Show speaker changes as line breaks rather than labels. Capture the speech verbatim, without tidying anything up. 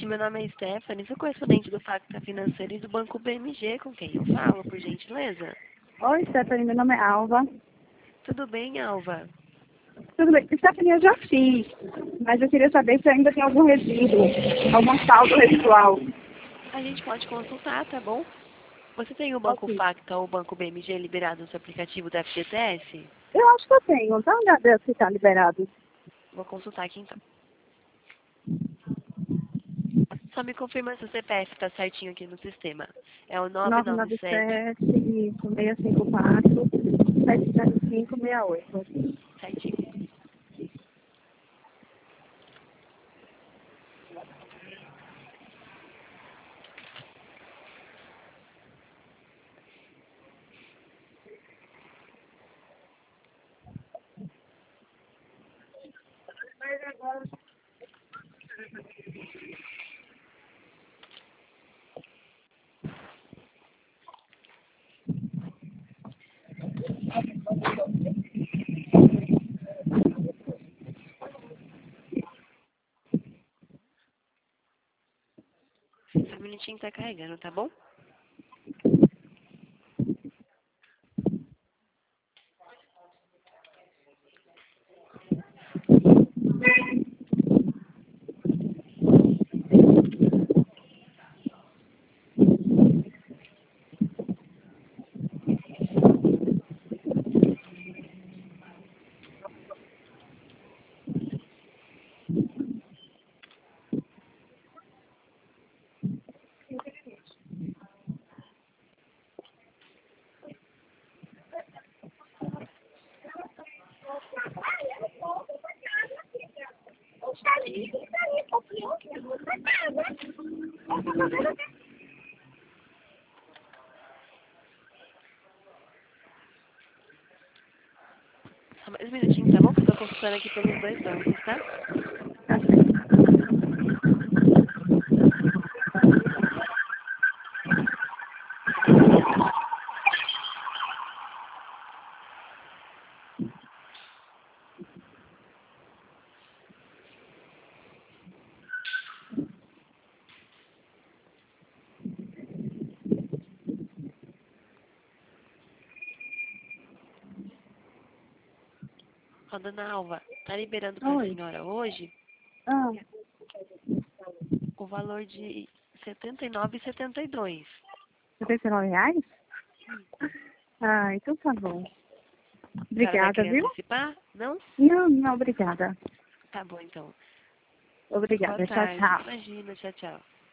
noite, meu nome é Stephanie, sou correspondente do Facta Financeiro e do Banco B M G, com quem eu falo, por gentileza.
Oi, Stephanie, meu nome é Alva.
Tudo bem, Alva?
Tudo bem? Stephanie, eu já fiz, mas eu queria saber se ainda tem algum resíduo, algum saldo residual.
A gente pode consultar, tá bom? Você tem o Banco
Ok.
Facta ou o Banco B M G liberado no seu aplicativo da F G T S?
Eu acho que eu tenho, dá uma olhada se está liberado.
Vou consultar aqui então. Só me confirma se o C P F está certinho aqui no sistema. É o nove
nove
nove
nove
sete,
sete, isso, seis cinco quatro, sete sete cinco, seis oito.
certinho. Um minutinho tá carregando, tá bom? Só mais um minutinho, tá bom? Que eu tô consultando aqui pelos dois bancos, tá? Ó, dona Alva, tá liberando pra
Oi.
senhora hoje
Ah,
o valor de setenta e nove reais e setenta e dois centavos.
setenta e nove reais? Ah, então tá bom.
A senhora vai
Obrigada,
querer
viu?
antecipar? Não?
Não, não, obrigada.
Tá bom, então. Boa
Obrigada, tchau,
tarde.
tchau.
Imagina, tchau, tchau.